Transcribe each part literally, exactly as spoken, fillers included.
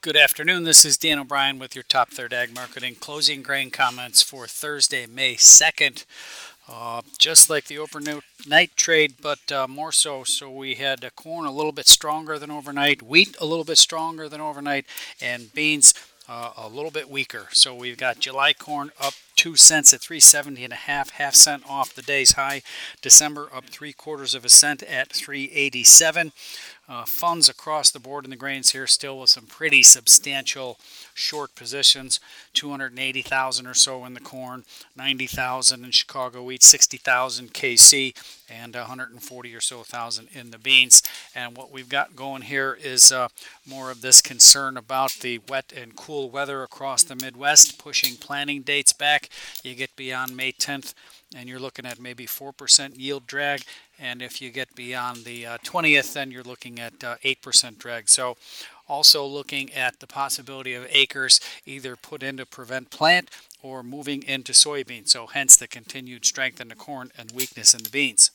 Good afternoon. This is Dan O'Brien with your Top Third Ag Marketing closing grain comments for Thursday, May second. Uh, just like the overnight trade, but uh, more so. So we had uh, corn a little bit stronger than overnight, wheat a little bit stronger than overnight, and beans uh, a little bit weaker. So we've got July corn up two cents at three seventy and a half, half cent off the day's high. December up three quarters of a cent at three eighty-seven. Uh, funds across the board in the grains here, still with some pretty substantial short positions. two hundred eighty thousand or so in the corn, ninety thousand in Chicago wheat, sixty thousand K C, and one hundred forty or so thousand in the beans. And what we've got going here is uh, more of this concern about the wet and cool weather across the Midwest, pushing planting dates back. You get beyond May tenth, and you're looking at maybe four percent yield drag. And if you get beyond the uh, twentieth, then you're looking at uh, eight percent drag. So also looking at the possibility of acres either put into prevent plant or moving into soybeans. So hence the continued strength in the corn and weakness in the beans.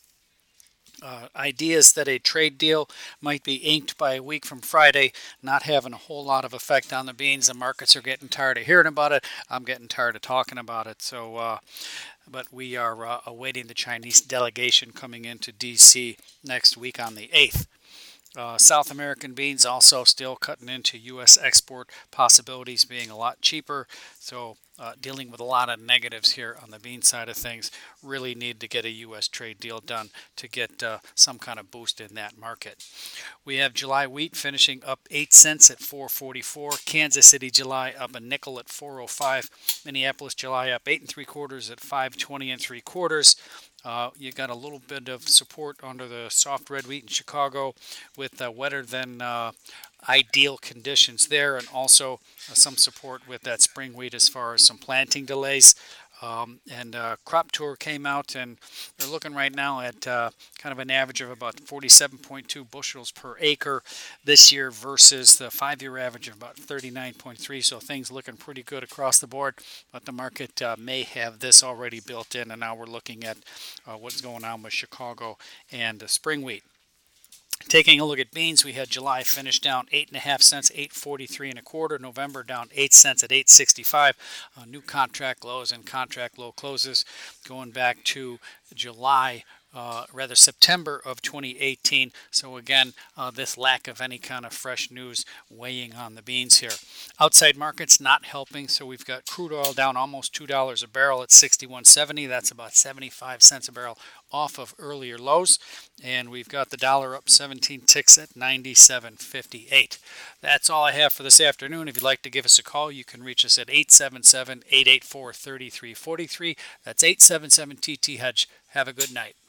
Uh, ideas that a trade deal might be inked by a week from Friday, not having a whole lot of effect on the beans. The markets are getting tired of hearing about it. I'm getting tired of talking about it. So, uh, but we are uh, awaiting the Chinese delegation coming into D C next week on the eighth. Uh, South American beans also still cutting into U S export possibilities being a lot cheaper. So uh, dealing with a lot of negatives here on the bean side of things. Really need to get a U S trade deal done to get uh, some kind of boost in that market. We have July wheat finishing up eight cents at four forty-four. Kansas City July up a nickel at four oh five. Minneapolis July up eight and three quarters at five twenty and three quarters. Uh, you got a little bit of support under the soft red wheat in Chicago with uh, wetter than uh, ideal conditions there, and also uh, some support with that spring wheat as far as some planting delays. Um, and uh, Crop Tour came out, and they're looking right now at uh, kind of an average of about forty-seven point two bushels per acre this year versus the five-year average of about thirty-nine point three. So things looking pretty good across the board, but the market uh, may have this already built in, and now we're looking at uh, what's going on with Chicago and uh, spring wheat. Taking a look at beans, we had July finish down eight and a half cents, eight forty-three and a quarter. November down eight cents at eight sixty-five. Uh, new contract lows and contract low closes going back to July. Uh, rather September of twenty eighteen. So again, uh, this lack of any kind of fresh news weighing on the beans here. Outside markets not helping. So we've got crude oil down almost two dollars a barrel at sixty-one seventy. That's about seventy-five cents a barrel off of earlier lows. And we've got the dollar up seventeen ticks at ninety-seven fifty-eight. That's all I have for this afternoon. If you'd like to give us a call, you can reach us at eight seven seven, eight eight four, three three four three. That's eight seven seven T T Hedge. Have a good night.